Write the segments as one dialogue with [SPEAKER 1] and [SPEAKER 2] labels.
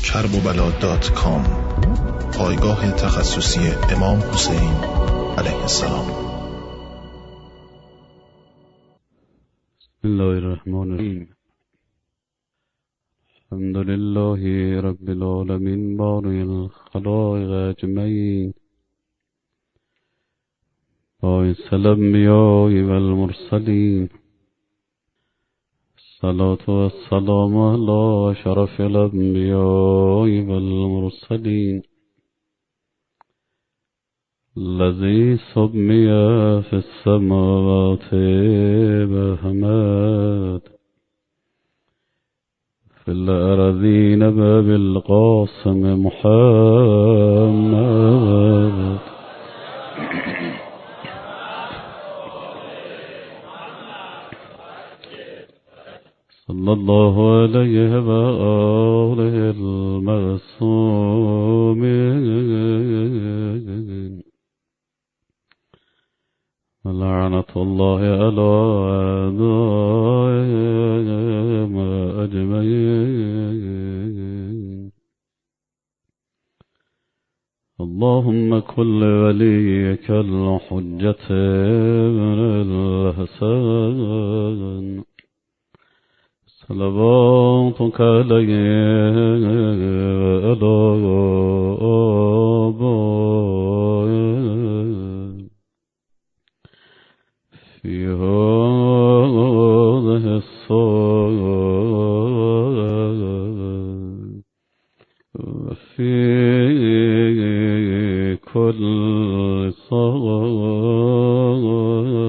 [SPEAKER 1] kerbobala.com، پایگاه تخصصی امام حسین علیه السلام.
[SPEAKER 2] بسم الله الرحمن الرحیم. الحمد لله رب العالمین بارئ الخلائق اجمعین، باعث الانبیاء والمرسلین، الصلاة والسلام علی شرف الانبیاء والمرسلین، الذی سمی فی السماوات بأحمد، فی الأرضین بالقاسم محمد. صلی الله علیه و آله المعصومین، لعنت الله علی اعدائهم اجمعین. اللهم كل وليك الحجة بن الحسن، صلواتك عليه وعلى آبائه في هذه الصلاة وفي كل صلاة،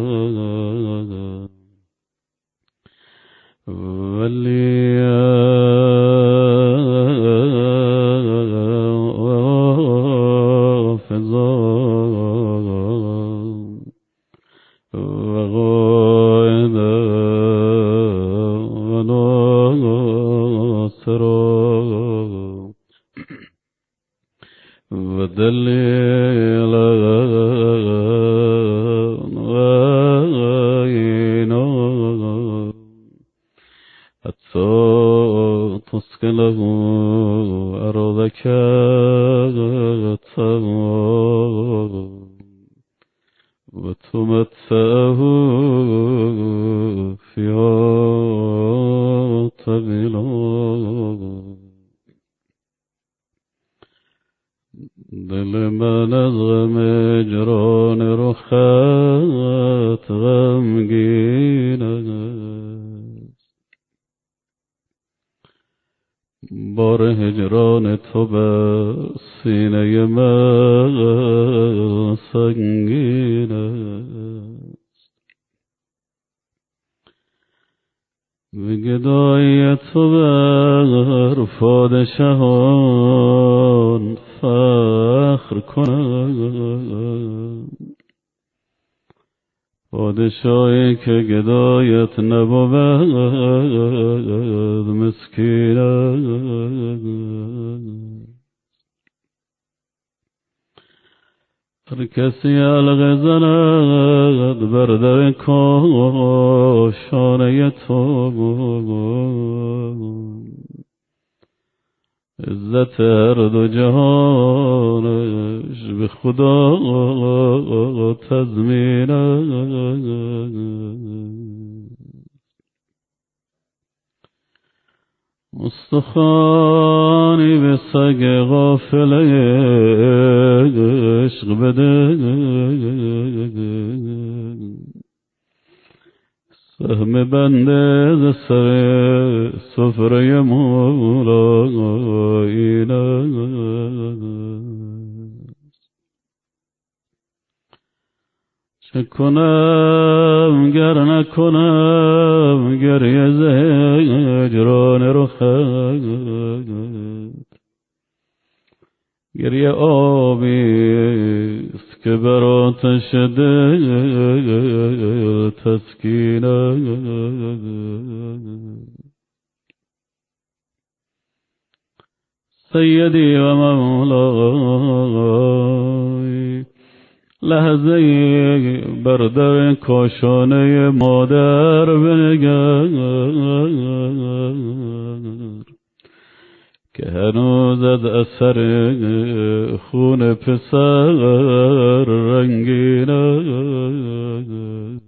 [SPEAKER 2] دل من از غم هجران رخت غمگین است، بار هجران تو بر سینه من سنگین است. به گدایی تو بر پادشاهان فخر کنم، پادشاهی که گدایت نبود مسکین است. هر کسی حلقه زند بر در کاشانه تو، عزت هر دو جهانش به خدا تضمین است. استخوانی به سگ غافل عشق بده، سهم بنده ز سر سفره مولا این است. چه کنم گر نکنم گریه ز هجران رخت، گریه آبیست که بر آتش دل تسکین است. سیدی و مولای، لحظه بر در کاشانه مادر بنگر، که هنوزد اثر خون پسر رنگین است.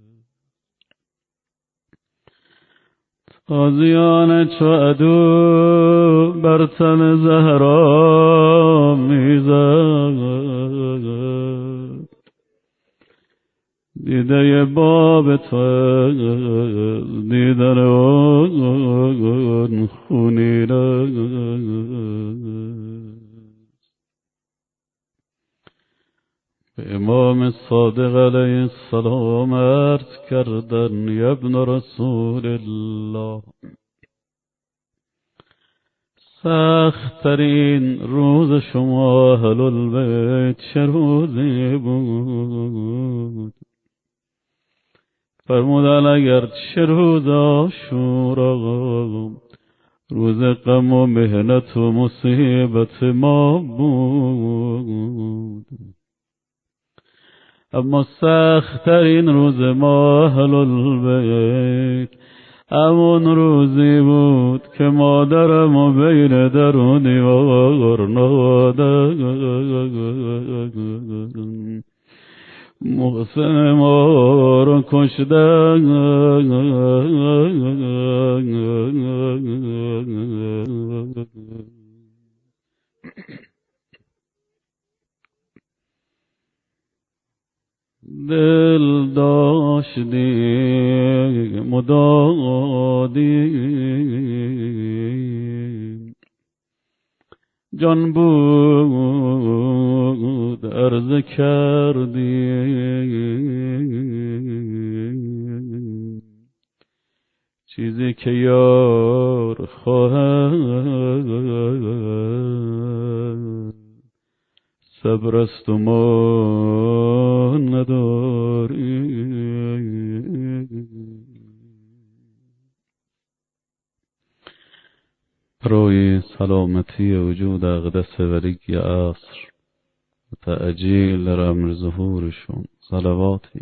[SPEAKER 2] تازیانه چو عدو بر تن زهرا میزد، دیده باب تو دیدن اون خونین به امام صادق علیه السلام عرض کردن یا ابن رسول الله، سخت ترین روز شما اهل البیت چه روزی بود؟ فرمودن اگر چه روز عاشورا روز غم و مهنت و مصیبت ما بود، اما سخت ترین روز ما اهل البیت همون روزی بود که مادرم و بین در و دیوار نهادن، محسن ما رو کشدن. دل داشتی مدادی جان بود عرض کردی، چیزی که یار خواهد صبر است و ما نداری. روی سلامتی وجود اقدس ولی عصر و تعجیل در امر ظهورشون صلواتی.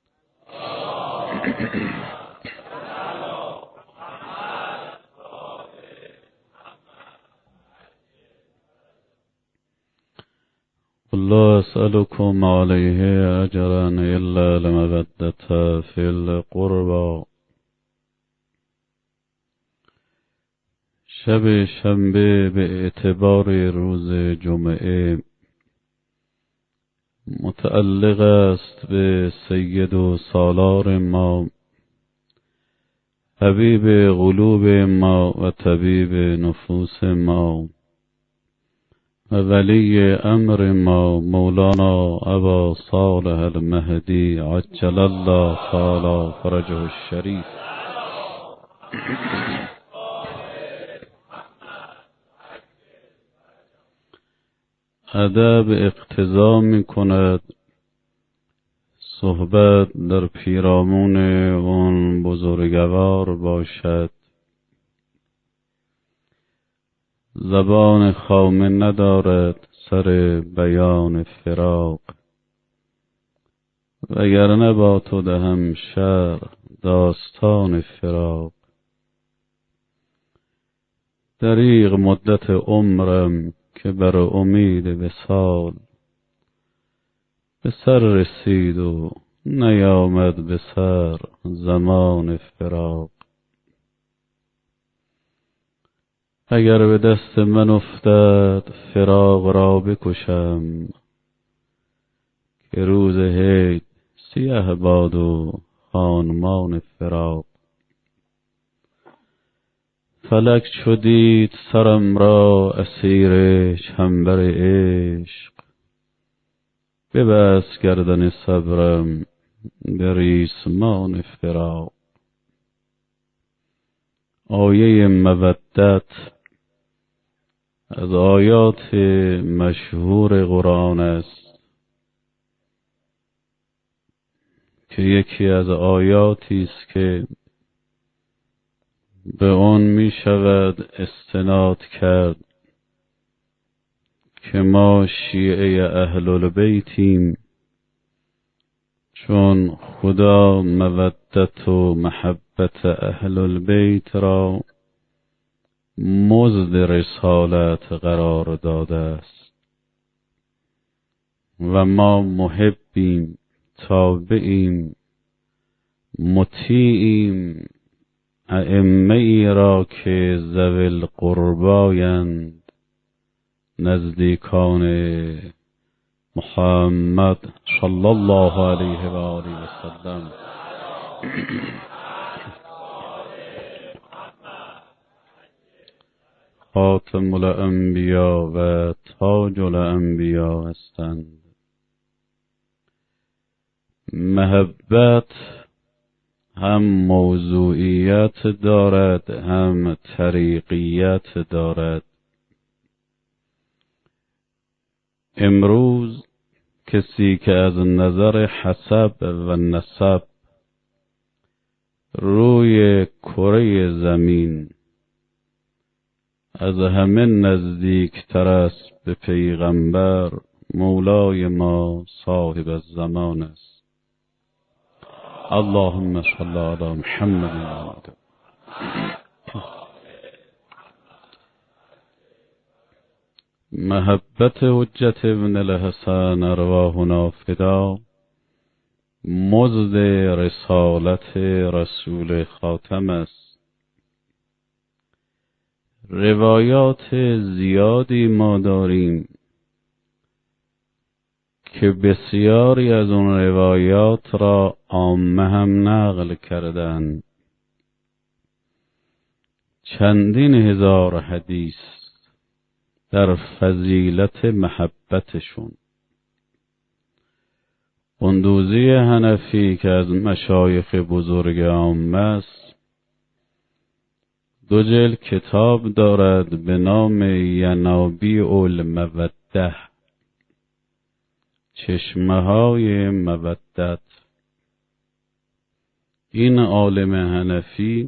[SPEAKER 2] لا أسألكم عليه أجرا إلا لمودة في القربى. شب شنبه به اعتبار روز جمعه متعلق است به سید و سالار ما، حبیب قلوب ما و طبیب نفوس ما و ولی امر ما، مولانا ابا صالح المهدی عجل الله تعالی فرجه الشریف. ادب اقتضا می کند صحبت در پیرامون اون بزرگوار باشد، زبان خامه ندارد سر بیان فراق، وگرنه با تو دهم شعر داستان فراق. دریغ مدت عمرم که بر امید وصال به سر رسید و نیامد به سر زمان فراق. اگر به دست من افتد فراق را بکشم که روز عید سیه باد و خانمان فراق. فلک چو دید سرم را اسیر چنبر عشق، ببست گردن صبرم به ریسمان فراق. آیه مودت از آیات مشهور قرآن است که یکی از آیاتی است که به آن می شود استناد کرد که ما شیعه اهل البیتیم، چون خدا مودت و محبت اهل البیت را مزد رسالت قرار داده است و ما محبیم، تابعیم، مطیعیم ائمه ای را که ذوی القربایند، نزدیکان محمد صلی الله علیه و آله و سلم. خاتم الانبیا و تاج الانبیا هستند. محبت هم موضوعیت دارد، هم طریقیت دارد. امروز کسی که از نظر حسب و نسب روی کره زمین از همه نزدیک تر است به پیغمبر، مولای ما صاحب الزمان است. اللهم صل علی محمد. محبت حجت ابن الحسن ارواحنا فدا مزد رسالت رسول خاتم است. روایات زیادی ما داریم که بسیاری از اون روایات را عامه هم نقل کردند. چندین هزار حدیث در فضیلت محبتشون. قندوزی حنفی که از مشایخ بزرگ عامه است، 2 جلد کتاب دارد به نام ینابیع الموده، چشمه های مودت. این عالم حنفی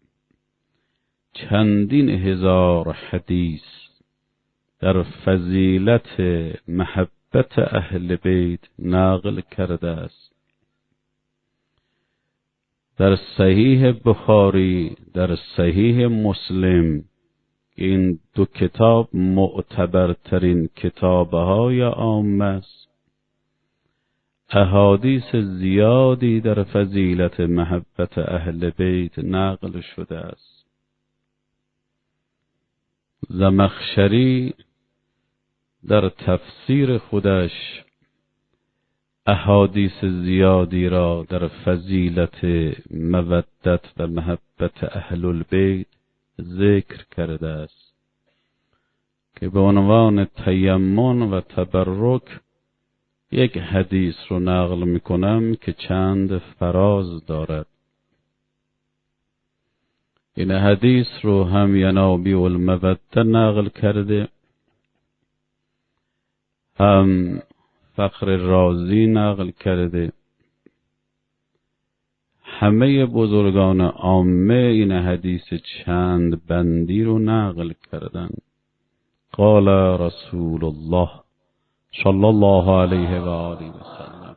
[SPEAKER 2] چندین هزار حدیث در فضیلت محبت اهل بیت نقل کرده است. در صحیح بخاری، در صحیح مسلم، این 2 کتاب معتبرترین کتابهای عامه است، احادیث زیادی در فضیلت محبت اهل بیت نقل شده است. زمخشری در تفسیر خودش احادیث زیادی را در فضیلت مودت و محبت اهل البیت ذکر کرده است که به عنوان تیمن و تبرک یک حدیث رو نقل میکنم که چند فراز دارد. این حدیث رو هم ینابیع الموده نقل کرده، هم فخر رازی نقل کرده. همه بزرگان عامه این حدیث چند بندی رو نقل کردن. قال رسول الله صلی الله علیه و آله و سلم.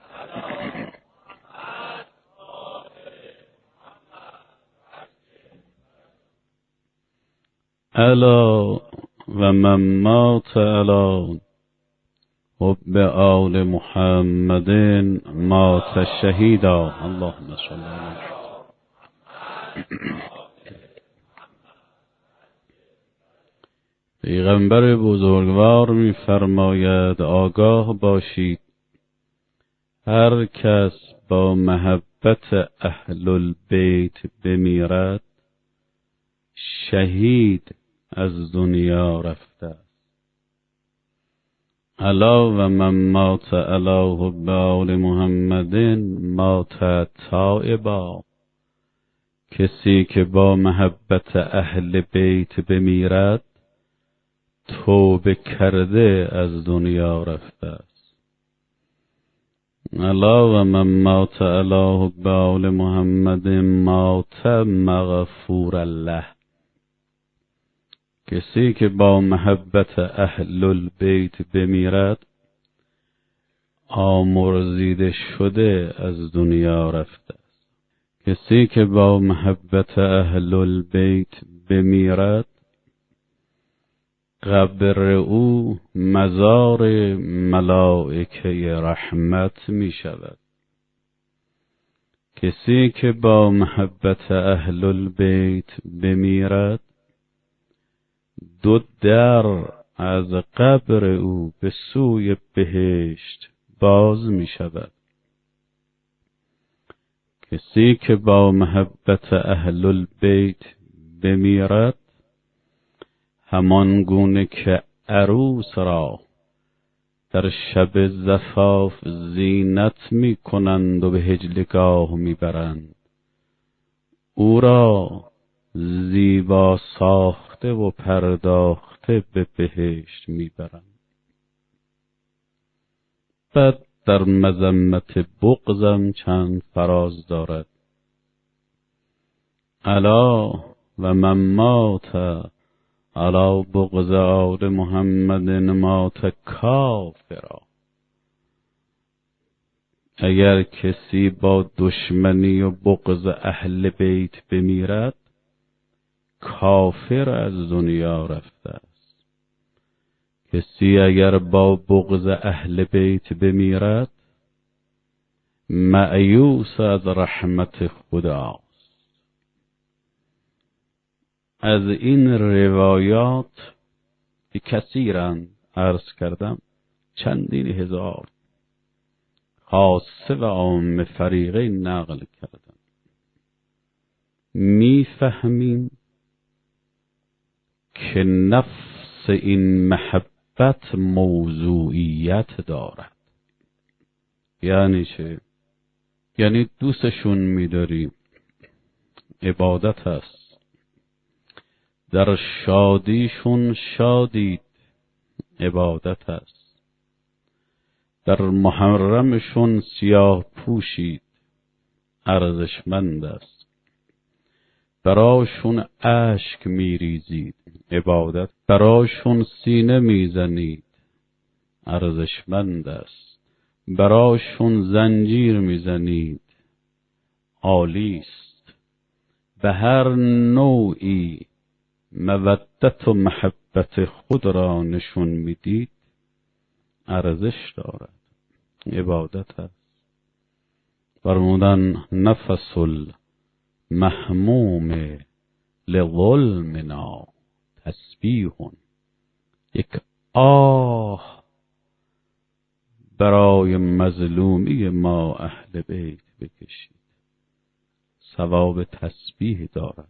[SPEAKER 2] الا و من مات الا حب آل محمد مات شهیدا. اللهم صل علی پیغمبر بزرگوار می‌فرماید آگاه باشید هر کس با محبت اهل البیت بمیرد شهید از دنیا رفته است. الا و من مات الا حب آل محمد مات تائبا. کسی که با محبت اهل بیت بمیرد توبه کرده از دنیا رفته است. الا و من مات الا حب آل محمد مات مغفور له. کسی که با محبت اهل البیت بمیرد آمرزیده شده از دنیا رفته است. کسی که با محبت اهل البیت بمیرد قبر او مزار ملائکه رحمت می شود. کسی که با محبت اهل البیت بمیرد، دو در از قبر او به سوی بهشت باز می شود. کسی که با محبت اهل البیت بمیرد، همان گونه که عروس را در شب زفاف زینت می کنند و به حجلگاه می برند، او را زیبا ساخته و پرداخته به بهشت می برند. بعد در مذمت بغضم چند فراز دارد: الا و من مات علی بغض آل محمد مات کافرا. اگر کسی با دشمنی و بغض اهل بیت بمیرد، کافر از دنیا رفته است. کسی اگر با بغض اهل بیت بمیرد، مایوس از رحمت خدا. از این روایات که کثیرند، عرض کردم چندین هزار، خاصه و عامه فریقین نقل کردم، میفهمیم که نفس این محبت موضوعیت دارد. یعنی چه؟ یعنی دوستشون می‌داری، عبادت است. در شادیشون شادید، عبادت است. در محرمشون سیاه پوشید، ارزشمند است. براشون اشک میریزید، عبادت. براشون سینه میزنید، ارزشمند است. براشون زنجیر میزنید، عالی است. به هر نوعی مودت و محبت خود را نشون میدید، ارزش دارد، عبادت است. فرمودن نفس المحموم لظلمنا تسبیح. یک آه برای مظلومی ما اهل بیت بکشید، ثواب تسبیح دارد.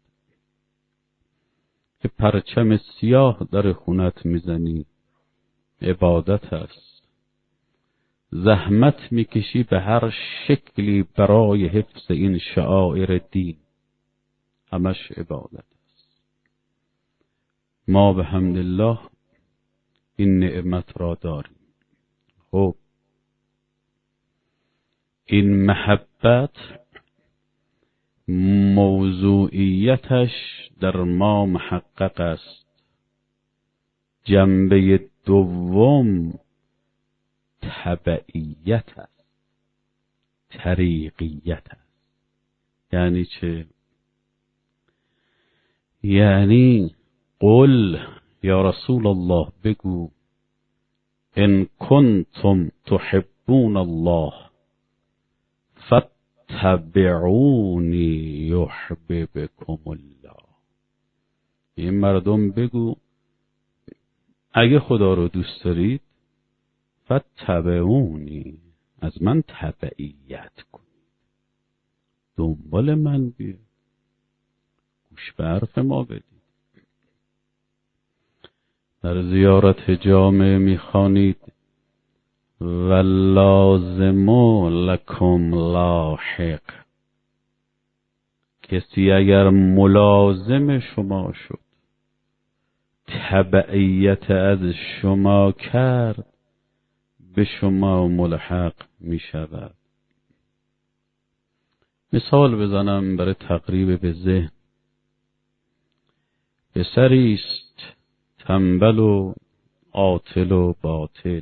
[SPEAKER 2] که پرچم سیاه در خونت میزنی، عبادت است. زحمت میکشی به هر شکلی برای حفظ این شعائر دین، همش عبادت است. ما به حمدالله این نعمت را داریم. خب این محبت موضوعیتش در ما محقق است. جنبه دوم تبعیت است، طریقیت است. یعنی چه؟ یعنی قل یا رسول الله، بگو ان کنتم تحبون الله تبعونی یحببکم الله. این مردم بگو اگه خدا رو دوست دارید، فتبعونی، از من تبعیت کنید، دنبال من بیاید، گوش به حرف ما بدید. در زیارت جامع میخوانید واللازم لکم لاحق. کسی اگر ملازم شما شد، تبعیت از شما کرد، به شما ملحق می شود. مثال بزنم برای تقریب به ذهن. پسری است تنبل و عاطل و باطل،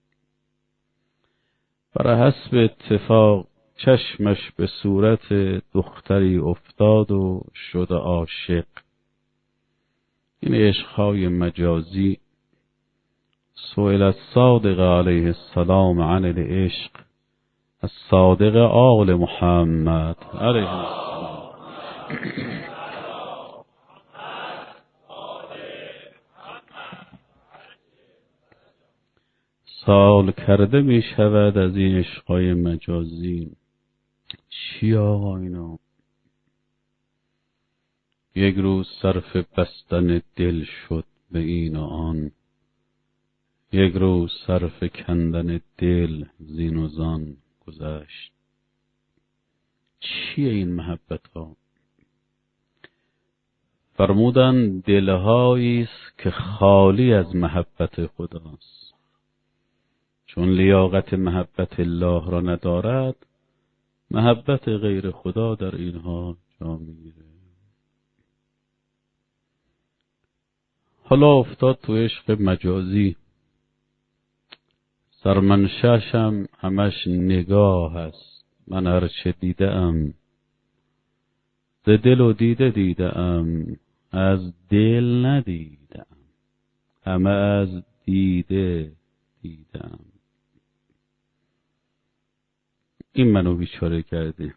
[SPEAKER 2] بر حسب اتفاق چشمش به صورت دختری افتاد و شد عاشق. این عشقهای مجازی سئل الصادق علیه السلام عن العشق، الصادق آل محمد علیه السلام. سال کرده می شود از این عشقای مجازی. چی آقا اینا؟ یک روز صرف بستن دل شد به این و آن، یک روز صرف کندن دل زین و زان گذشت. چیه این محبت ها؟ فرمودن دلهایی است که خالی از محبت خداست، چون لیاقت محبت الله را ندارد، محبت غیر خدا در اینها جا میگیره. حالا افتاد تو عشق مجازی، سرمنشأشم همش نگاه است. من هرچه دیدم ز دل و دیدم، از دل ندیدم، همه از دیدم. این منو بیچاره کرده.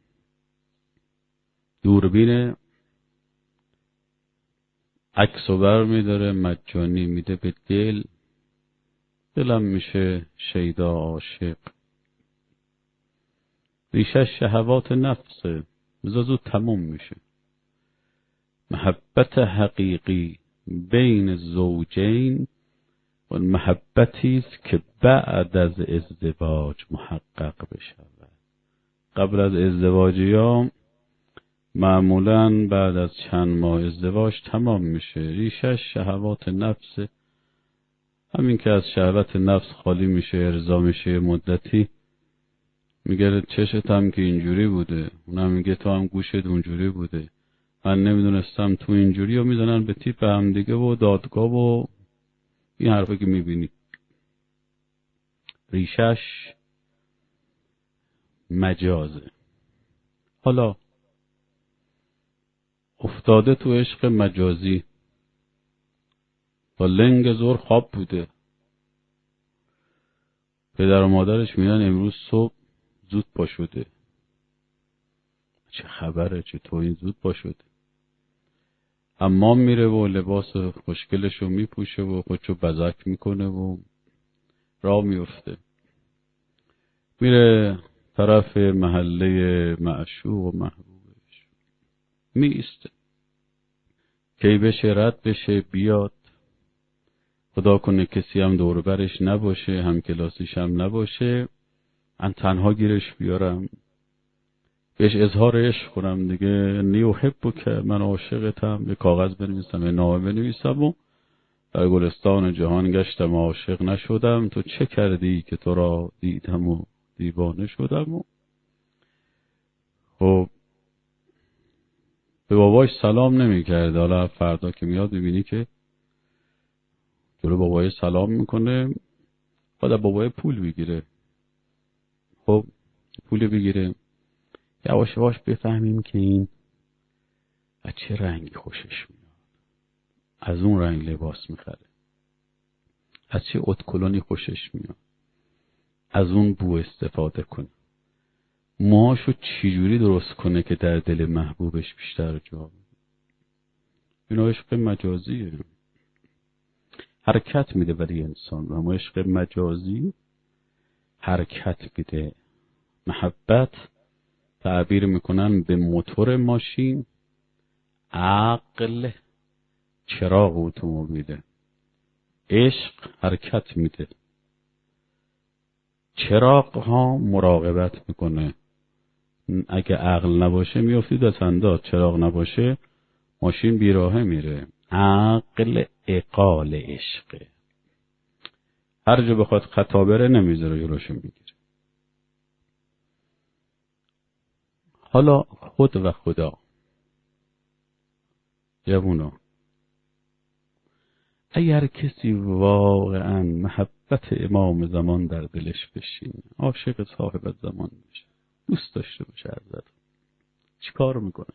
[SPEAKER 2] دوربین عکس و بر میداره مجانی میده به دل، دلم میشه شیدا عاشق. ریشش شهوات نفسه، زود تموم میشه. محبت حقیقی بین زوجین و محبتی است که بعد از ازدواج محقق بشود. قبل از ازدواجی معمولاً بعد از چند ماه ازدواج تمام میشه. ریشش شهوات نفس، همین که از شهوت نفس خالی میشه، ارضا میشه، مدتی میگه چشت هم که اینجوری بوده، اونم میگه تو هم گوشت اونجوری بوده، من نمیدونستم تو اینجوری، و میزنن به تیپ هم دیگه و دادگاه و این حرفی که میبینی. ریشش مجازه. حالا افتاده تو عشق مجازی، با لنگ زور خواب بوده. پدر و مادرش میگن امروز صبح زود پا شده. چه خبره؟ چطور این زود پا شده؟ حمام میره و لباس خوشگلشو میپوشه و خودشو بزک میکنه و راه میفته، میره طرف محله معشوق و محبوبش، میسته کی بشه رد بشه بیاد. خدا کنه کسی هم دور برش نباشه، هم کلاسیش هم نباشه، من تنها گیرش بیارم، بهش اظهار عشق کنم دیگه. نیوحبو که من عاشقتم، به کاغذ بنویسم، به نامه بنویسم و در گلستان جهان گشتم عاشق نشدم، تو چه کردی که تو را دیدم و دیوانه شدم. و خب به باباش سلام نمی کرد. حالا فردا که میاد ببینی که جلو بابای سلام میکنه، بعد بابای پول بگیره. خب پول بگیره، یواش یواش بفهمیم که این از چه رنگی خوشش میاد، از اون رنگ لباس میخره، از چه ادکلونی خوشش میاد، از اون بو استفاده کنه، موهاشو چجوری درست کنه که در دل محبوبش بیشتر جا بده. اینا عشق مجازیه، حرکت میده برای انسان. و اما عشق مجازی حرکت میده. محبت تعبیر میکنن به موتور ماشین، عقل چراغ اتومبیله. عشق حرکت میده، چراغ ها مراقبت میکنه. اگه عقل نباشه میافتی دست انداز، چراغ نباشه ماشین بیراهه میره. عقل اقال عشقه، هر جا بخواد خطا بره نمیذاره، جلوشو میگیره. حالا خود و خدا، جوونا، اگر کسی واقعا محبت امام زمان در دلش بشینه، عاشق صاحب زمان بشه، دوست داشته باشه حضرت، چی کار میکنه؟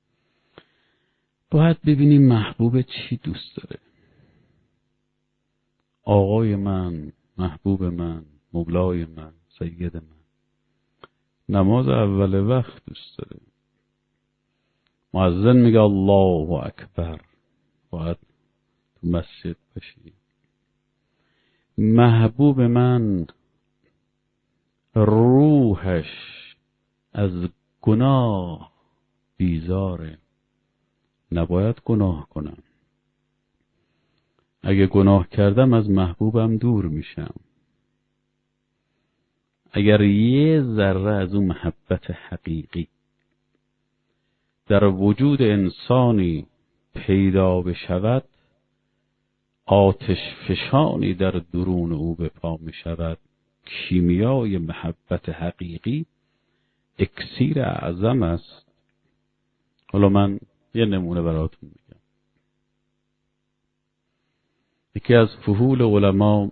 [SPEAKER 2] باید ببینیم محبوب چی دوست داره. آقای من، محبوب من، مولای من، سید من. نماز اول وقت دوست داره. مؤذن میگه الله اکبر، باید تو مسجد باشی. محبوب من روحش از گناه بیزاره، نباید گناه کنم. اگه گناه کردم از محبوبم دور میشم. اگر یه ذره از اون محبت حقیقی در وجود انسانی پیدا بشود، آتش فشانی در درون او به پا می شود. کیمیای محبت حقیقی اکسیر اعظم است. حالا من یه نمونه براتون میگم. یکی از فحول علما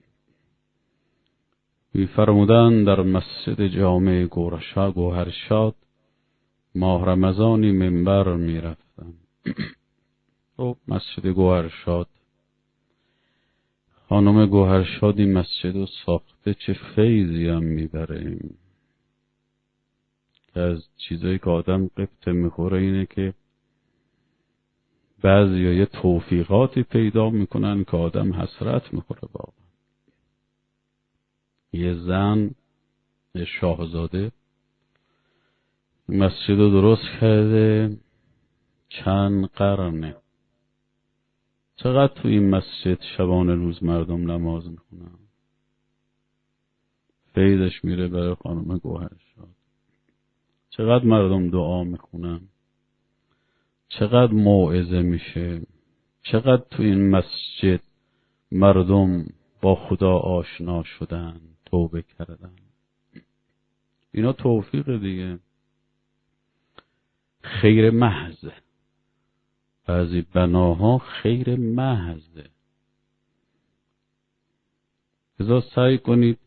[SPEAKER 2] می‌فرمودند در مسجد جامع گوهرشاد ماه رمضانی منبر می‌رفتم. خب مسجد گوهرشاد، خانم گوهرشاد این مسجد رو ساخته، چه فیضی هم میبره. که از چیزایی که آدم قبطه میخوره اینه که بعضی ها یه توفیقاتی پیدا میکنن که آدم حسرت میخوره. بابا یه زن، یه شاهزاده مسجد رو درست کرده، چند قرنه. چقدر تو این مسجد شبانه روز مردم نماز میخونن، فیضش میره برای خانم گوهرشاد. چقدر مردم دعا میخونن، چقدر موعظه میشه، چقدر تو این مسجد مردم با خدا آشنا شدن، توبه کردن. اینا توفیق دیگه، خیر محضه. بعضی بناها خیر محضه. لذا سعی کنید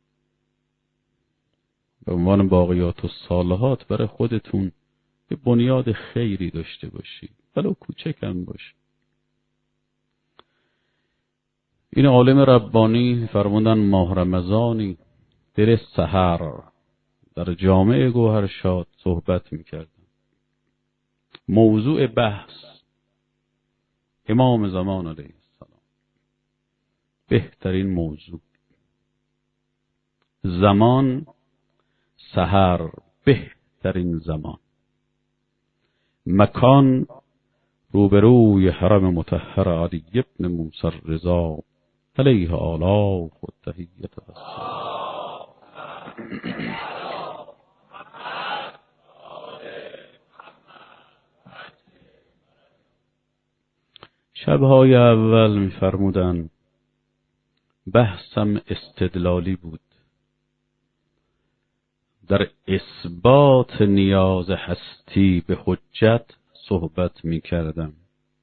[SPEAKER 2] به عنوان باقیات الصالحات برای خودتون یه بنیاد خیری داشته باشید، ولو کوچکم باشه. این عالم ربانی فرمودن ماه رمضانی در سحر در جامع گوهرشاد صحبت میکردن. موضوع بحث امام زمان علیه السلام، بهترین موضوع. زمان سحر، بهترین زمان. مکان روبروی حرم مطهر علی ابن موسی الرضا علیه آلاء و تحیت و السلام. شبهای اول می‌فرمودن بحثم استدلالی بود، در اثبات نیاز هستی به حجت صحبت می‌کردم.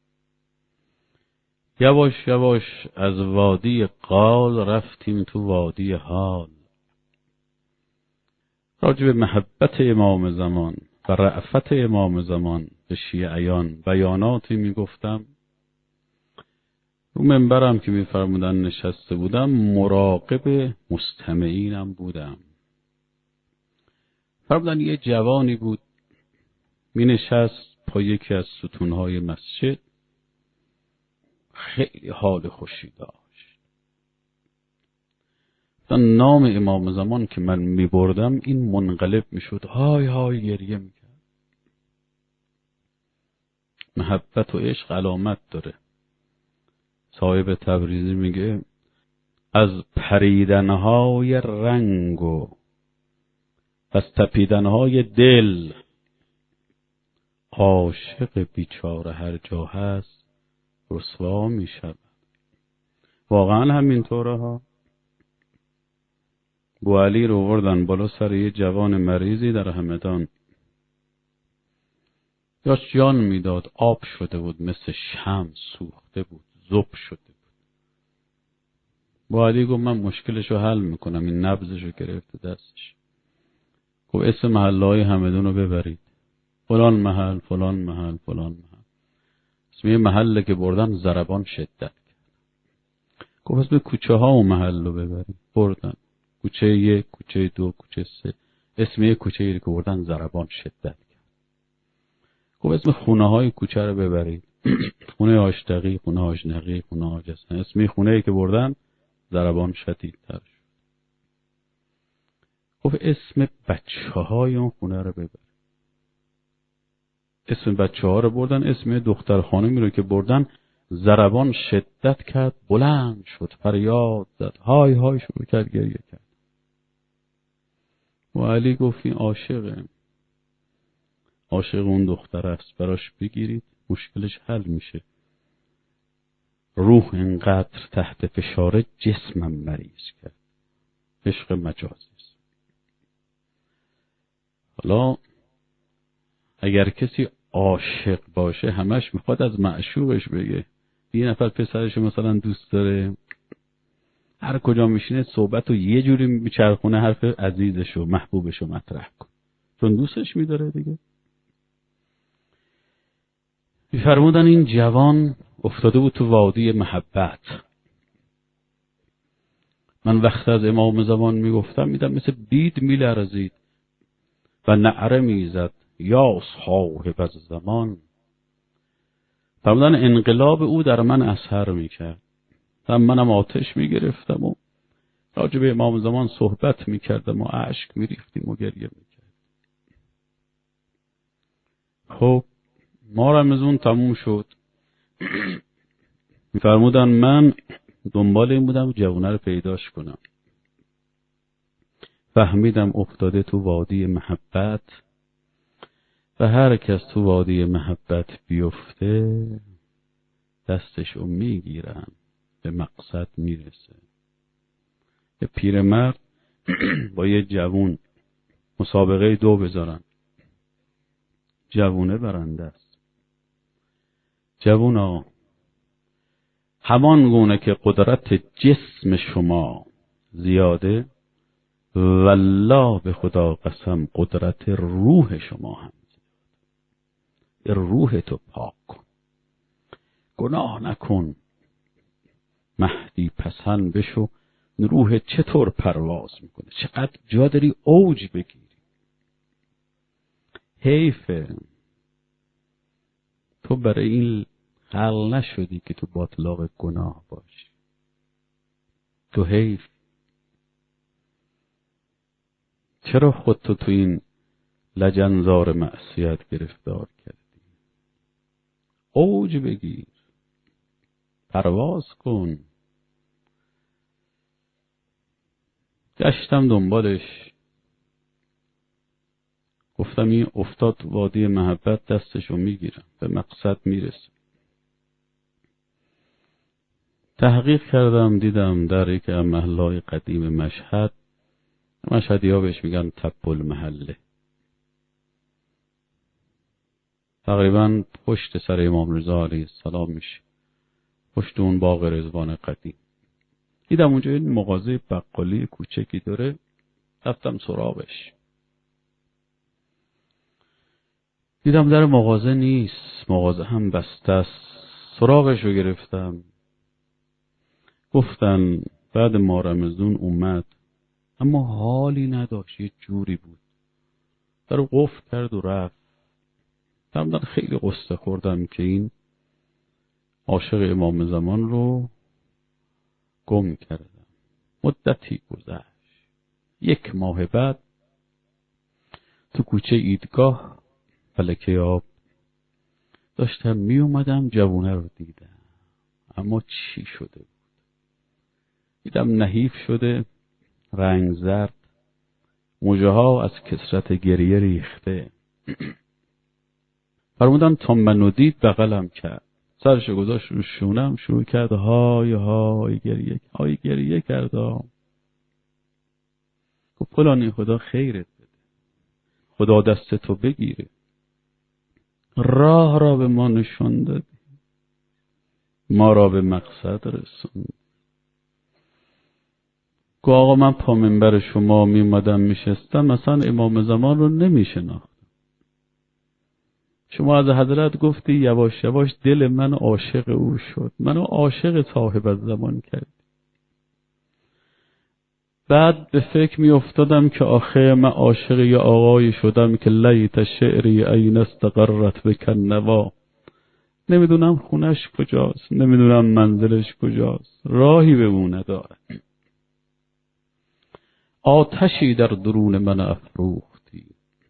[SPEAKER 2] یواش یواش از وادی قال رفتیم تو وادی حال. راجع به محبت امام زمان و رأفت امام زمان به شیعیان بیاناتی میگفتم. رو منبرم که میفرمودن نشسته بودم، مراقب مستمعینم بودم. فرمودن یه جوانی بود می نشست پای یکی از ستونهای مسجد، خیلی حال خوشی داشت. نام امام زمان که من می بردم این منقلب می شد، های های گریه می کرد. محبت و عشق علامت داره. صاحب تبریزی میگه از پریدنهای رنگ و از تپیدنهای دل عاشق بیچاره هر جا هست رسوا می شود. واقعا همینطوره ها. بوعلی رو وردن بالا سر یه جوان مریضی در همدان، داشت جان میداد، آب شده بود، مثل شمع سوخته بود، ذوب شده بود. بوعلی گفت من مشکلشو حل میکنم. این نبضشو گرفته دستش، گفت اسم محلهای همدان رو ببرید، فلان محل فلان محل فلان محل. اسم یه محله که بردن ضربان شدت کرد. گفت اسم کوچه ها و محل رو ببرید. بردن کوچه 1، کوچه 2، کوچه 3. اسم یک کوچه که بردن ضربان شدت کرد. گفت اسم خونه های کوچه رو ببرید. خونه آشتقی، خونه آجنقی، خونه آجسن. اسمی خونه که بردن ضربان شدیدتر شد. گفت اسم بچه های اون خونه رو ببر. اسم بچه ها رو بردن. اسم دختر خانمی رو که بردن ضربان شدت کرد، بلند شد، فریاد زد، های های شروع کرد گریه کرد. و علی گفت این عاشق اون دختر است، براش بگیرید مشکلش حل میشه. روح اینقدر تحت فشار جسمم مریض کرد. عشق مجازی است. حالا اگر کسی عاشق باشه همش میخواد از معشوقش بگه. یه نفر پسرش مثلا دوست داره، هر کجا میشینه صحبت رو یه جوری میچرخونه، حرف عزیزش و محبوبش رو مطرح کن، چون دوستش میداره دیگه. میفرمودن این جوان افتاده بود تو وادی محبت. من وقت از امام زمان میگفتم میدم مثل بید میلرزید و نعره میزد یا صاحب از زمان. فرمودن انقلاب او در من اثر میکرد. منم آتش میگرفتم و راجع به امام زمان صحبت میکردم و اشک میریختیم و گریه میکرد. خب ما رمضان تموم شد. میفرمودن من دنبال این بودم جوونه رو پیداش کنم. فهمیدم افتاده تو وادی محبت و هر کس تو وادی محبت بیفته دستشو میگیرن، به مقصد میرسه. یه پیرمرد با یه جوون مسابقه 2 بذارن، جوونه برنده است. جوونا همان گونه که قدرت جسم شما زیاده، والله به خدا قسم قدرت روح شما هم زیاده. روح تو پاک کن، گناه نکن، مهدی پسند بشو. روح چطور پرواز میکنه، چقدر جا داری اوج بگیری. حیفه تو برای این خلق نشدی که تو باطلاق گناه باشی. تو حیف. چرا خودتو تو این لجنزار معصیت گرفتار کردی؟ اوج بگیر، پرواز کن. گشتم دنبالش، گفتم این افتاد وادی محبت، دستشو میگیرم، به مقصد میرسه. تحقیق کردم، دیدم در یک محلهای قدیم مشهدی ها بهش میگن تب المحله، تقریبا پشت سر امام رضا علیه السلام میشه، پشت اون باغ رضوان قدیم. دیدم اونجا این مغازه بقالی کوچکی داره، رفتم سراغش. دیدم در مغازه نیست، مغازه هم بسته است. سراغش رو گرفتم. گفتن بعد ما رمضان اومد، اما حالی نداشت، یه جوری بود. در قفل کرد و رفت. من خیلی قصه خوردم که این عاشق امام زمان رو گم کردم. مدتی گذشت. 1 ماه بعد تو کوچه ایدگاه فلکه آب داشتم می اومدم، جوونه رو دیدم. اما چی شده بود؟ دیدم نحیف شده، رنگ زرد، موجه ها از کثرت گریه ریخته. فرمودم تا منو دید بغلم کرد، سرشو گذاشت رو شونم، شروع کرد های های گریه کرد. گفت فلانی خدا خیرت بده، خدا دست تو بگیره، راه را به ما نشون دادی، ما را به مقصد رسوند. گفت آقا من پا منبر شما میمدم میشستم، مثلا امام زمان رو نمیشناختم. شما از حضرت گفتی یواش یواش دل من عاشق او شد، منو عاشق صاحب از زمان کرد. بعد به فکر می افتادم که آخه من عاشق یه آقایی شدم که لیت شعری این استقرت بکن نوا. نمیدونم خونش کجاست، نمیدونم منزلش کجاست، راهی به او نداره. آتشی در درون من افروختی.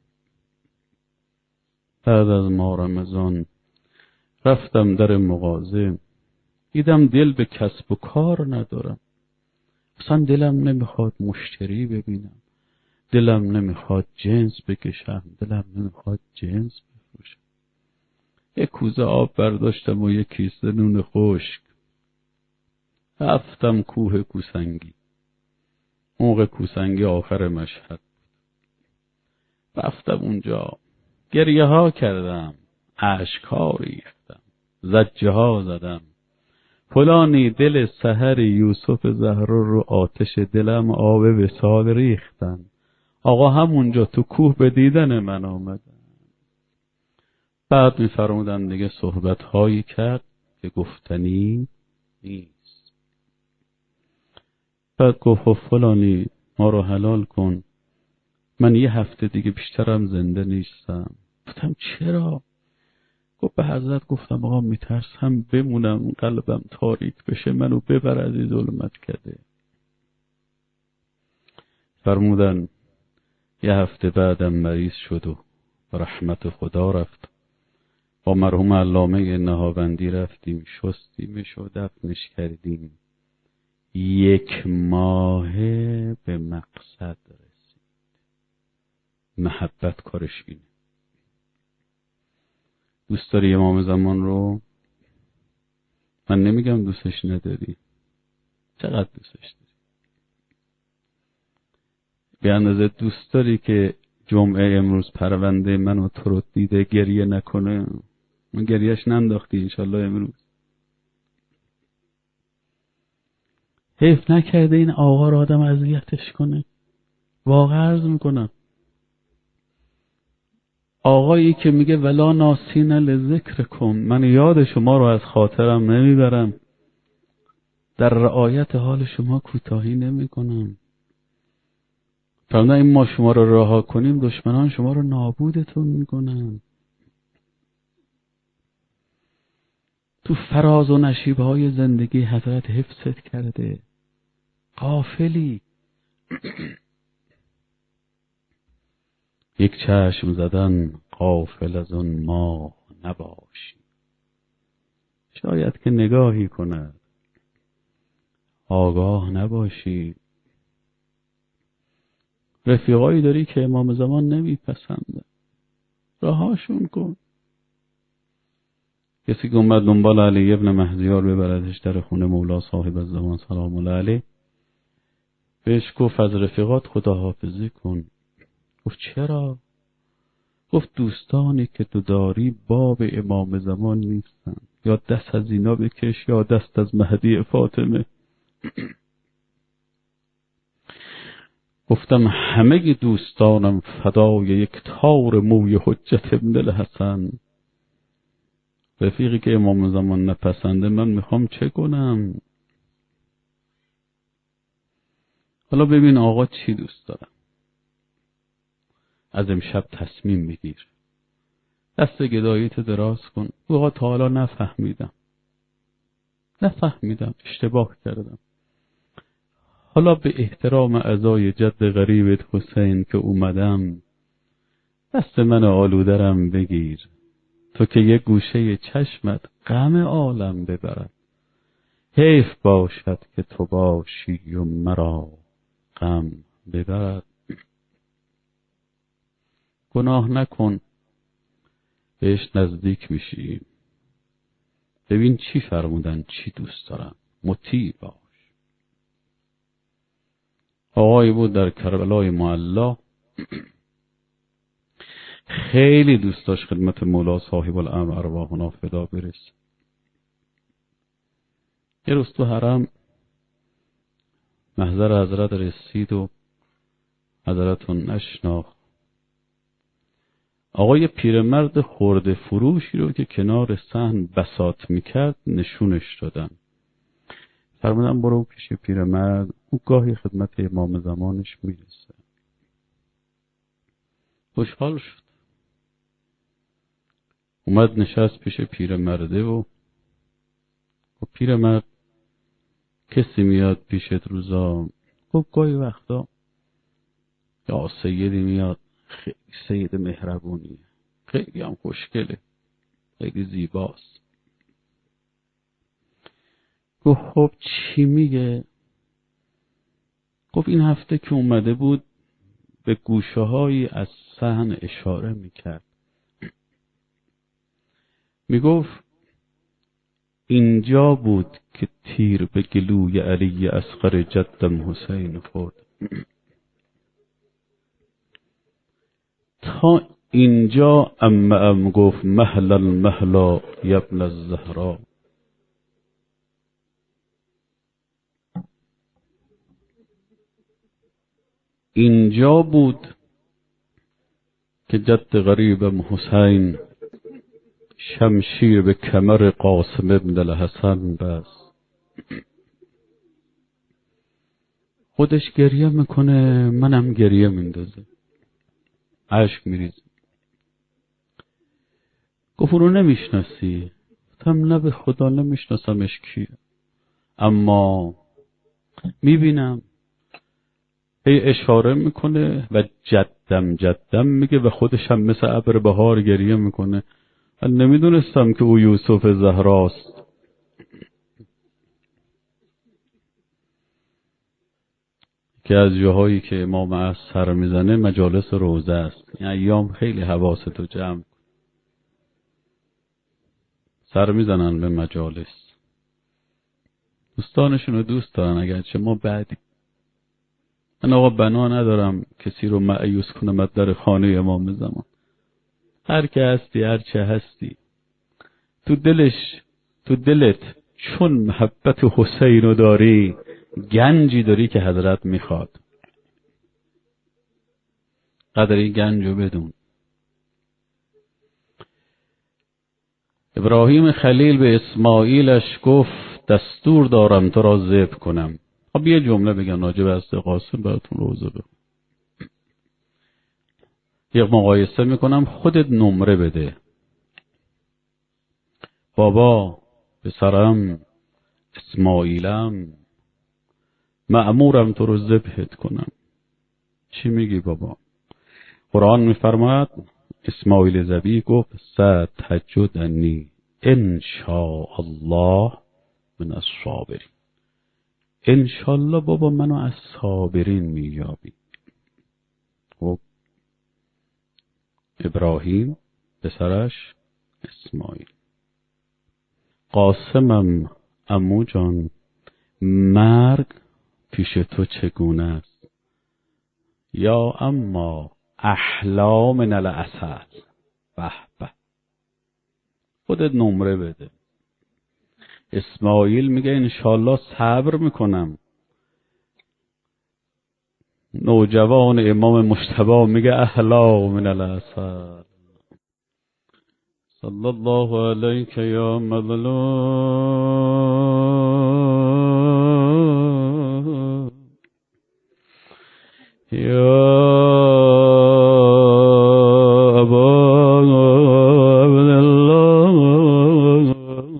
[SPEAKER 2] بعد از ما رمضان رفتم در مغازه، دیدم دل به کسب و کار ندارم. اصلا دلم نمیخواد مشتری ببینم، دلم نمیخواد جنس بکشم، دلم نمیخواد جنس بفروشم. یک کوزه آب برداشتم و یک کیسه نون خشک. رفتم کوه کوسنگی. موقع کوسنگی آخر مشهد. رفتم اونجا، گریه ها کردم، اشک ها ریختم، زجه ها زدم. فلانی دل سحر یوسف زهرا رو آتش دلم آب وصال ریختن. آقا همونجا تو کوه به دیدن من آمدن. بعد می‌فرمودن دیگه صحبت هایی کرد که گفتنی نیست. بعد گفت فلانی ما رو حلال کن، من یه هفته دیگه بیشترم زنده نیستم. گفتم چرا؟ گفت به حضرت گفتم آقا میترسم بمونم، قلبم تاریک بشه، منو ببر از این ظلمت کده. فرمودن یه هفته بعدم مریض شد و رحمت خدا رفت. با مرحوم علامه نهاوندی رفتیم، شستیمش و دفنش کردیم. 1 ماه به مقصد رسید. محبت کارش اینه. دوست داری امام زمان رو؟ من نمیگم دوستش نداری، چقدر دوستش داری؟ به اندازه دوست داری که جمعه امروز پرونده من و تو رو دیده گریه نکنه؟ من گریهش ننداختی انشالله امروز. حیف نکرده این آقا رو آدم اذیتش کنه؟ واقعا عرض میکنم، آقایی که میگه ولا ناسین لذکرکم، من یاد شما رو از خاطرم نمیبرم، در رعایت حال شما کوتاهی نمیکنم. فرمودن این ما شما رو رها کنیم دشمنان شما رو نابودتون میکنن. تو فراز و نشیبهای زندگی حضرت حفظت کرده، غافلی. یک چشم زدن غافل از اون ماه نباشی. شاید که نگاهی کند آگاه نباشی. رفیقایی داری که امام زمان نمیپسنده، رهاشون کن. کسی که اومد دنبال علی ابن مهدیار ببردش در خونه مولا صاحب الزمان سلام الله علیه، بهش گفت از رفیقات خداحافظی کن. گفت چرا؟ گفت دوستانی که تو داری باب امام زمان نیستن، یا دست از اینا بکش یا دست از مهدی فاطمه. گفتم همه دوستانم فدای یک تار موی حجت ابن الحسن. رفیقی که امام زمان نپسنده من میخوام چه کنم؟ حالا ببین آقا چی دوست دارم، از امشب تصمیم میگیر، دست گداییت دراز کن. آقا تا حالا نفهمیدم، اشتباه کردم. حالا به احترام عزای جد غریبت حسین که اومدم، دست من آلودرم بگیر، تو که یک گوشه چشمت غم عالم ببرد. حیف باشد که تو باشی و مرا غم ببرد. گناه نکن، بهش نزدیک میشی. ببین چی فرمودن، چی دوست دارن، مطیع باش. آقایی بود در کربلای معلا، خیلی دوست داشت خدمت مولا صاحب الامر ارواحنا فدا برسه. یه روز تو حرم محضر حضرت رسید و حضرتون نشناخت. آقای پیرمرد خرده فروشی رو که کنار صحن بساط میکرد نشونش دادن. فرمودن برو پیش پیرمرد، او گاهی خدمت امام زمانش میرسه. خوشحال شد، اومد نشست پیش پیرمرده و پیرمرد کسی میاد پیشت روزا؟ گفت گاهی وقتا یا سیدی میاد، خیلی سید مهربونیه، خیلی هم خوشگله، خیلی زیباست. گفت خب چی میگه؟ گفت این هفته که اومده بود به گوشه هایی از صحن اشاره میکرد، میگفت اینجا بود که تیر به گلوی علی اصغر جدم حسین خورد. تا اینجا ام گفت مهلا مهلا یبن الزهرا. اینجا بود که جد غریبم حسین شمشیر به کمر قاسم ابن الحسن بس. خودش گریه میکنه، منم گریه میندازه، اشک میریزه. گفت رو نمیشناسی؟ گفتم نه به خدا نمیشناسمش کیه، اما میبینم هی اشاره میکنه و جدم میگه و خودش هم مثل ابر بهار گریه میکنه. من نمیدونستم که او یوسف زهراست. که از جاهایی که امام عصر سر میزنه مجالس روزه است. این ایام خیلی حواستو جمع، سر میزنن به مجالس، دوستانشونو دوست دارن اگرچه ما بعدی. من آقا بنا ندارم کسی رو مایوس کنم از در خانه امام زمان. هر که هستی، هر چه هستی، تو دلت چون محبت حسین رو داری، گنجی داری که حضرت میخواد. قدر این گنج رو بدون. ابراهیم خلیل به اسماعیلش گفت دستور دارم تو را ذبح کنم. خب یه جمله بگم راجع به حضرت قاسم براتون روزه بگم. یه مقایسه میکنم، خودت نمره بده. بابا پسرم اسماعیلم، مأمورم تو رو ذبحت کنم. چی میگی بابا؟ قرآن میفرماد اسماعیل ذبیح گفت ستجدنی ان شاء الله من الصابرین. انشالله بابا منو از صابرین مییابی. خب ابراهیم پسرش اسماعیل. قاسمم عمو جان، مرگ پیش تو چگونه است؟ یا اما احلا من العسل. به به، خودت نمره بده. اسماعیل میگه انشالله صبر میکنم. نوجوان امام مجتبی میگه احلا من العسل. صلی الله علیک یا مظلوم یا ابا عبدالله.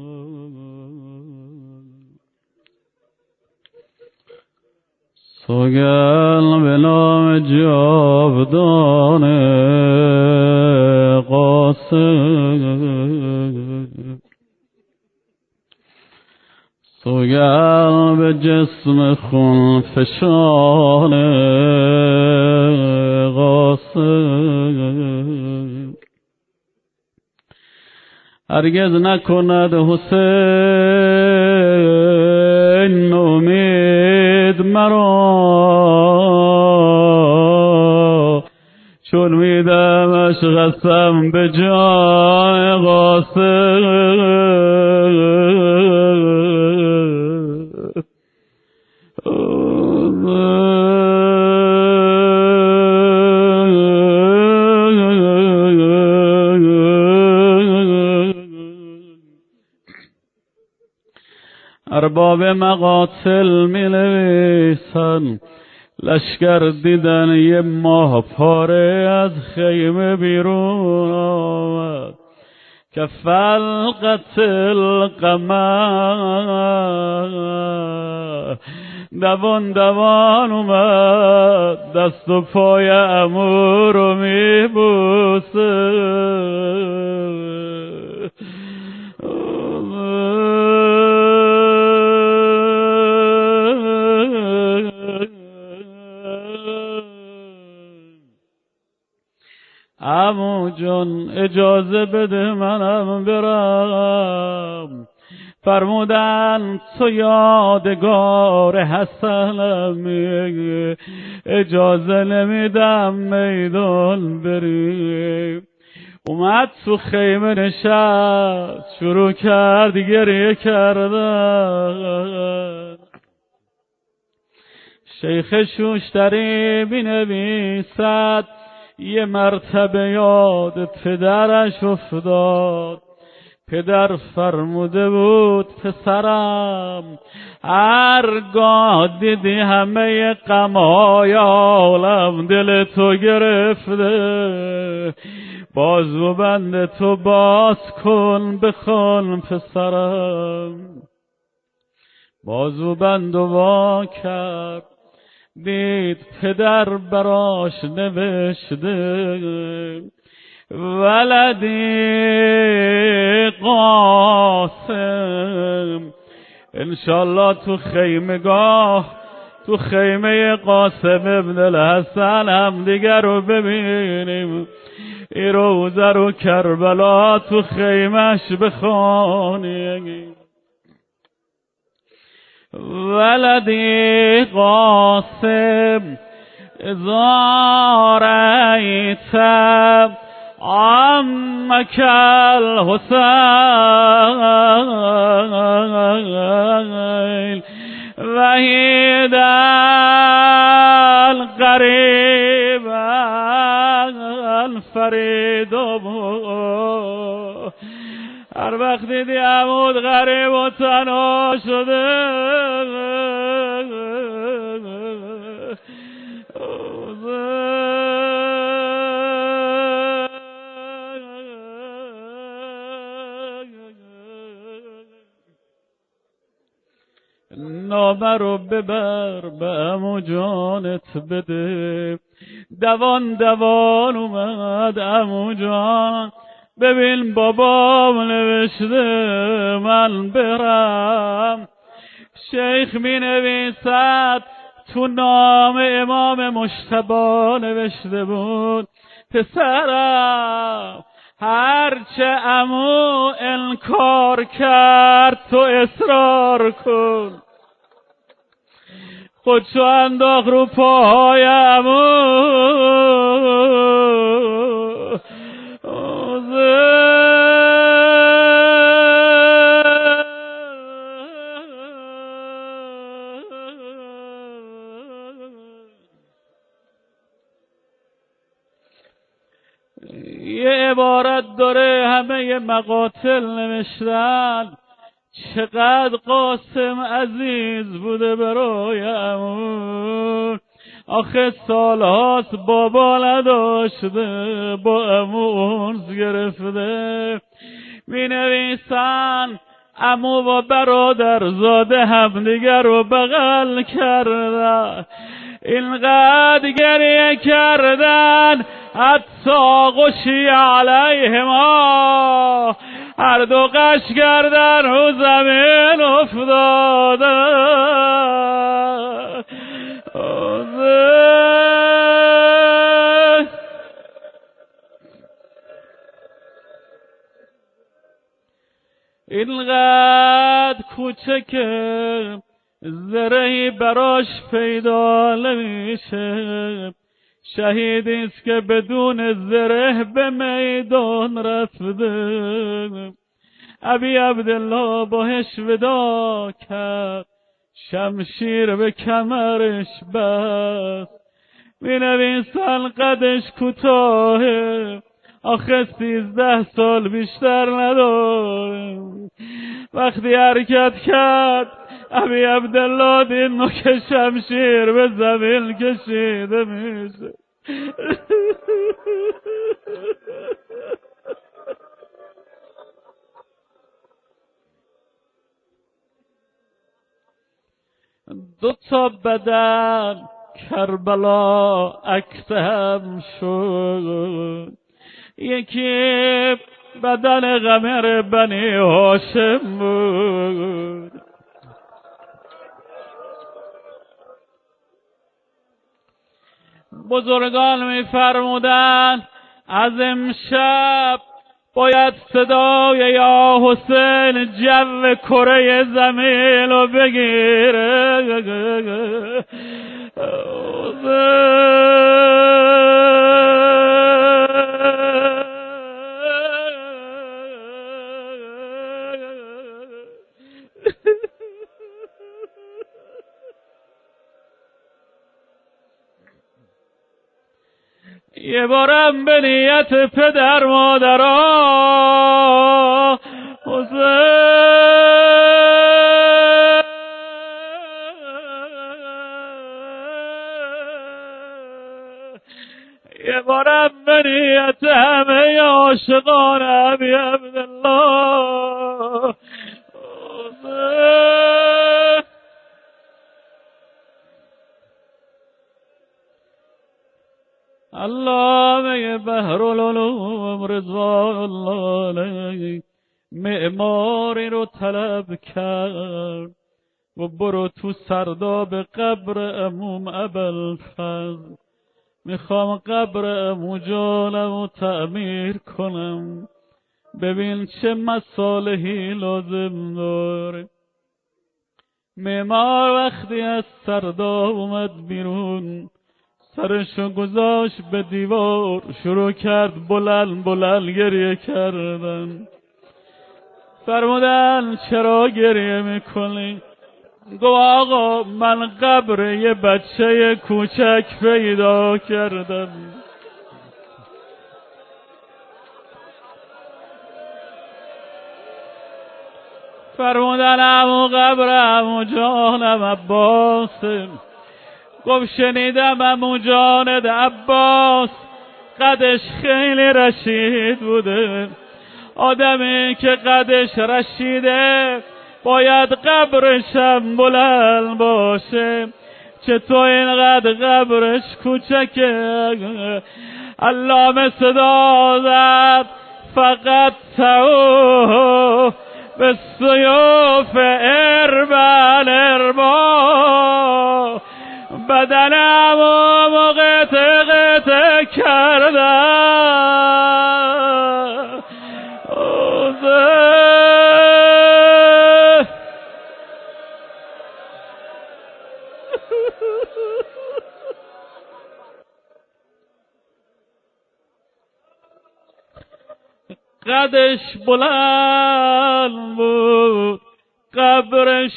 [SPEAKER 2] سوگل به نام جاودان قاسم، سوگل به جسم خون فشان قاسم. هرگز نکند حسین امید مرا، چون میدمش قسم به جان قاسم. ارباب مقاتل می نویسن لشکر دیدن یه ماه پاره از خیمه بیرون آمد که فلقت القمر دوان دوان اومد دست و پای عمو رو می بوسه عمو جان اجازه بده منم برم فرمودن تو یادگار حسنمی اجازه نمیدم میدان بری اومد تو خیمه نشست شروع کرد گریه کردن شیخ شوشتری بینویسد یه مرتبه یاد پدرش افتاد پدر فرموده بود پسرم هرگاه دیدی همه غم‌های عالم دل تو گرفته بازو بند تو باز کن بخون پسرم بازو بند و وا کرد دید پدر براش نوشته ولدی قاسم انشالله تو خیمه قاسم ابن الحسن هم دیگر رو ببینیم این روزه رو کربلا تو خیمش بخوانیم ولدی قاسم اذا رأيت عمك الحسين وحيدا قريبا فريدا هر وقت دیدی عمود غریب و تنها شده نامه رو ببر به عمو جانت بده دوان دوان اومد عمو جان ببین بابام نوشته من برم شیخ می نویسد تو نام امام مجتبی نوشته بود پسرم هرچه عمو انکار کرد تو اصرار کن خودشو انداخت رو پاهای عمو یه عبارت داره همه مقاتل نوشتن چقدر قاسم عزیز بوده برای عمو آخه سالهاست بابا نداشته با عمو اونس گرفته می نویسن عمو و برادرزاده همدیگر رو بغل کردن اینقدر گریه کردن حتی غشی علیهما هر دو قش کردن رو زمین افتادن اینقدر کوچکه زرهی براش پیدا نمیشه شهیدیست که بدون زره به میدان رفته ابی عبدالله باهش ودا کرد شمشیر به کمرش بست می نویسن قدش کوتاهه آخه 13 سال بیشتر ندارم. وقتی حرکت کرد ابی عبدالله دید نوک شمشیر به زمین کشیده میشه. دو تا بدن کربلا عکس هم شد، یکی بدن قمر بنی هاشم بود. بزرگان می‌فرمودند از امشب باید صدای یا حسین جو کره زمین رو بگیره. یه بارم به نیت پدر مادرها یه بارم به نیت همه عاشقان ابی عبدالله علامه بحرالعلوم رضوان الله علیه معماری رو طلب کرد و برو تو سرداب قبر عموم ابوالفضل، میخوام قبر عمو جانم رو تعمیر کنم، ببین چه مصالحی لازم داره. معمار وقتی از سرداب اومد بیرون سرشو گذاشت به دیوار، شروع کرد بلند بلند گریه کردن. فرمودن چرا گریه میکنی؟ گو آقا من قبر یه بچه کوچک پیدا کردم. فرمودن عمو قبر عمو جانم عباسه. گفت شنیدم عمو جانت عباس قدش خیلی رشید بوده، آدمی که قدش رشیده باید قبرشم بلند باشه، چطور اینقدر قبرش کوچکه؟ علامه صدا زد فقط تو به سیوف اربل اربا بدنم و قطع قطع کردم. قدش بلند بود قبرش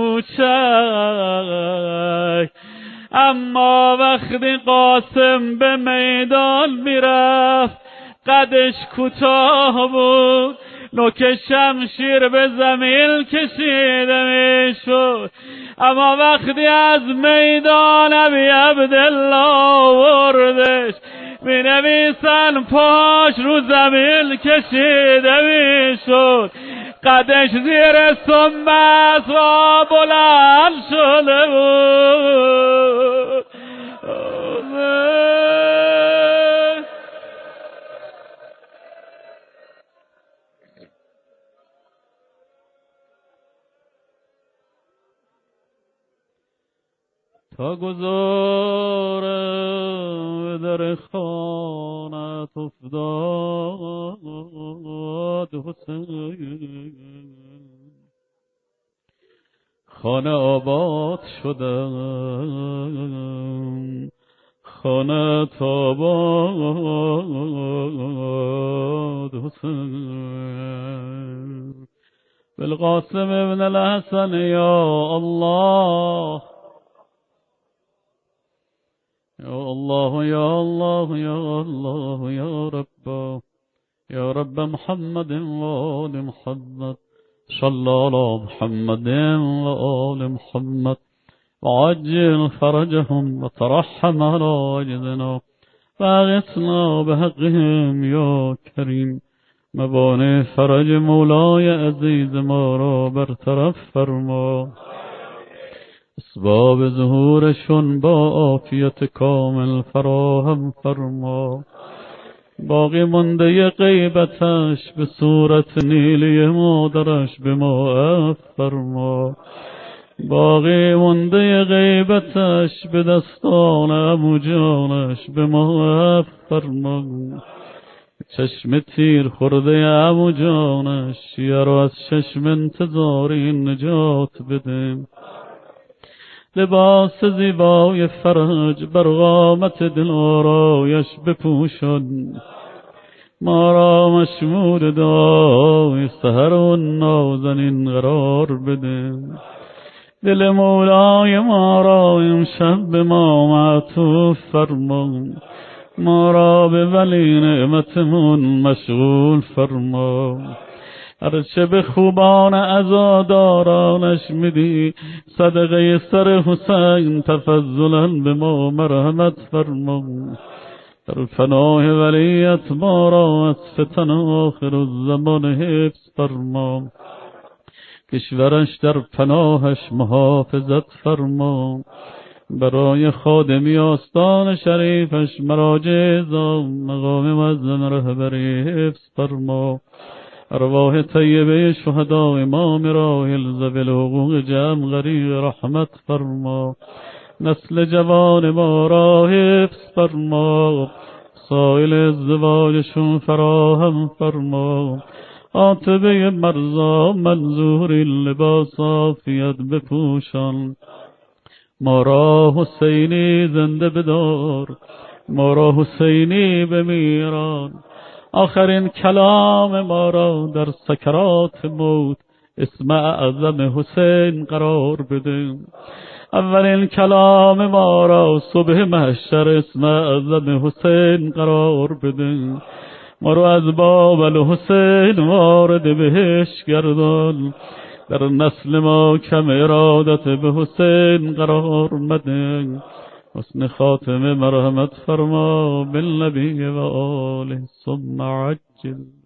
[SPEAKER 2] کوچک، اما وقتی قاسم به میدان میرفت قدش کوتاه بود، نوک شمشیر به زمین کشیده میشد. اما وقتی از میدان ابی عبدالله وردش می نویسن پاش رو زمین کشیده میشد، قدش زیر سنبت و بلند شده بود. تا گذارم در خانت افتاد حسین، خانه آباد شدم خانه آباد حسین، بالقاسم ابن الحسن یا الله یا الله یا الله یا الله یا رب يا رب محمد وآل محمد صلى على محمد وآل محمد وعجل فرجهم وترحم على عجزنا واغثنا بحقهم يا كريم. مباني فرج مولاي عزیز ما را برطرف فرما. اسباب ظهورشون با عافیت کامل فراهم فرما. باقی مونده غیبتش به صورت نیلی مادرش به ما عفو فرما. باقی مونده غیبتش به دستان عمو جانش به ما عفو فرما. چشم تیر خورده عمو جانش یا رو از چشم انتظاری نجات بده. لباس زیبای فرج بر قامت دل آرایش بپوشان. ما را مشمول دعای سحر و نازنین قرار بده. دل مولای ما را امشب به ما معطوف فرما. ما را به ولی نعمتمون مشغول فرما. هرچه به خوبان عزادارانش میدی صدقه سر حسین تفضلا به ما مرحمت فرما. در پناه ولیت ما را از فتن آخر الزمان حفظ فرما. کشورش در پناهش محافظت فرما. برای خادمی آستان شریفش مراجع مقام معظم رهبری حفظ فرما. ارواح طیبه شهدا امام راحل ذوی الحقوق جمع غریق رحمت فرما. نسل جوان ما را حفظ فرما. سائل ازدواجشون فراهم فرما. عاطبه مرزا منظور لباس عافیت بپوشان. ما را حسینی زنده بدار. ما را حسینی بمیران. آخرین کلام ما را در سکرات موت اسم اعظم حسین قرار بده. اولین کلام ما را صبح محشر اسم اعظم حسین قرار بده. ما رو از باب الحسین وارد بهشت گردان. در نسل ما کم ارادت به حسین قرار مده. حسن خاتمه مرحمت فرما بالنبی و آله ثم عجل.